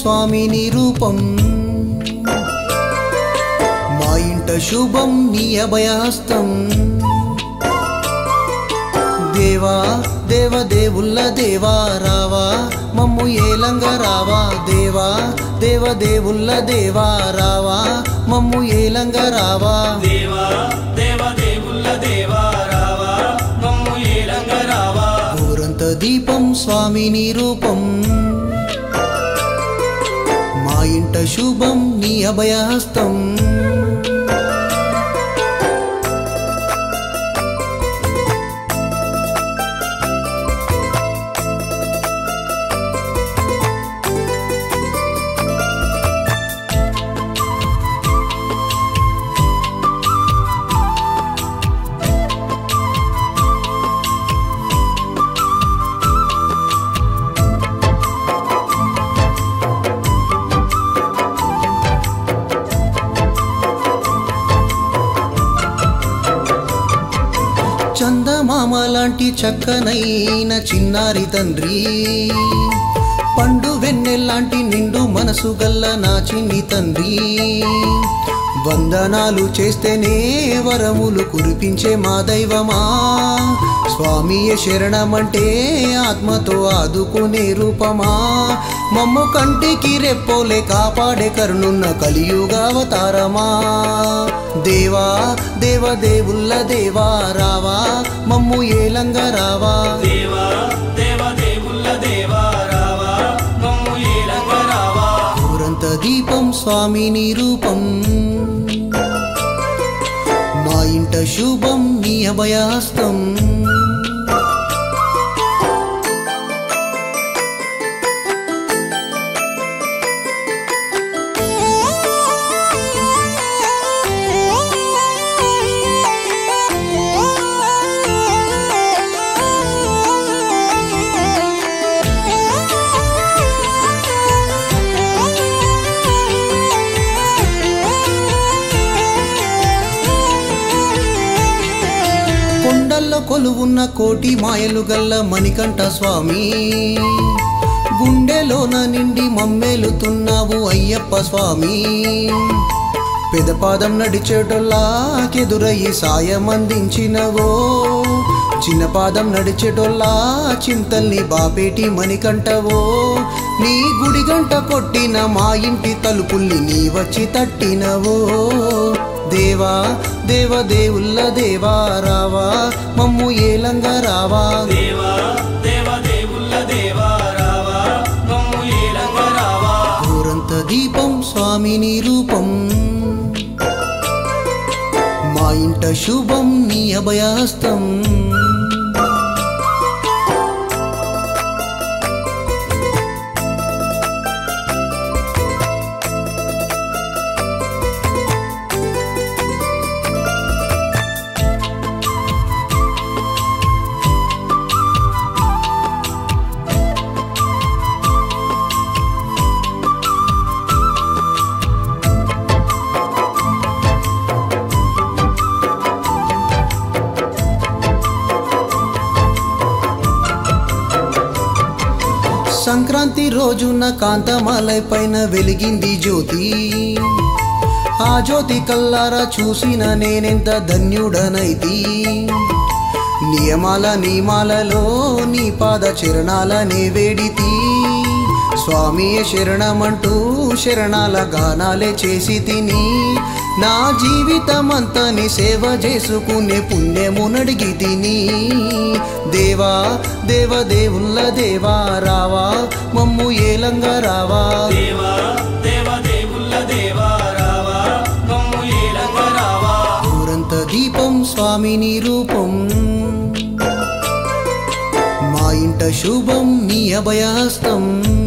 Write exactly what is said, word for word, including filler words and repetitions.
స్వామి నీ రూపం మా ఇంట శుభం నీ అభయహస్తం దేవా దేవదేవుల్ల దేవా రావా మమ్ము ఏలంగా రావా దేవా దేవదేవుల్ల దేవా రావా మమ్ము ఏలంగా రావా దేవా దేవదేవుల్ల దేవా రావా మమ్ము ఏలంగా రావా ఊరంత దీపం స్వామి నీ రూపం మా ఇంట శుభం నీ అభయహస్తం చందమామ లాంటి చక్కనైన చిన్నారి తండ్రి పండు వెన్నెల్లాంటి నిండు మనసు గల్ల నా చిన్ని తండ్రి వందనాలు చేస్తేనే వరములు కురిపించే మా దైవమా స్వామియే శరణమంటే ఆత్మతో ఆదుకునే రూపమా మమ్ము కంటికి రెప్పోలే కాపాడే కరుణున్న కలియుగావతారమా దేవా దేవదేవుల్ల దేవా రావా మమ్ము ఏలంగా రావా దేవా దేవదేవుల్ల దేవా రావా మమ్ము ఏలంగా రావా ఊరంత దీపం స్వామి నీ రూపం మా ఇంట శుభం నీ అభయహస్తం కొండల్లో కొలువున్న కోటి మాయలు గల్ల మణికంఠ స్వామి గుండెలోన నిండి మమ్మేలుతున్నావు అయ్యప్ప స్వామి పెదపాదం నడిచేటోళ్ళకెదురయ్యి సాయం అందించినవో చిన్న పాదం నడిచేటోళ్ళ చింతల్ని బాపేటి మణికంఠవో నీ గుడి గంట కొట్టిన మా ఇంటి తలుపుల్ని నీ వచ్చి తట్టినవో దేవా దేవదేవుల్ల దేవా రావా మమ్ము ఏలంగా రావా దేవా దేవదేవుల్ల దేవా రావా మమ్ము ఏలంగా రావా ఊరంత దీపం స్వామి నీ రూపం మా ఇంట శుభం నీ అభయహస్తం సంక్రాంతి రోజున కాంతమాలై పైన వెలిగింది జ్యోతి ఆ జ్యోతి కల్లారా చూసిన నేనెంత ధన్యుడనైతి నియమాల నియమాలలో నీ పాద చరణాలనే వేడితి స్వామియే శరణమంటూ శరణాల గానాలే చేసి తిని నా జీవితమంతా నీ సేవ చేసుకునే పుణ్యము నడిగి తిని దేవా దేవదేవుల్ల దేవా రావా మమ్ము ఏలంగా రావా దేవా దేవదేవుల్ల దేవా రావా మమ్ము ఏలంగా రావా ఊరంత దీపం స్వామి నీ రూపం మా ఇంట శుభం నీ అభయహస్తం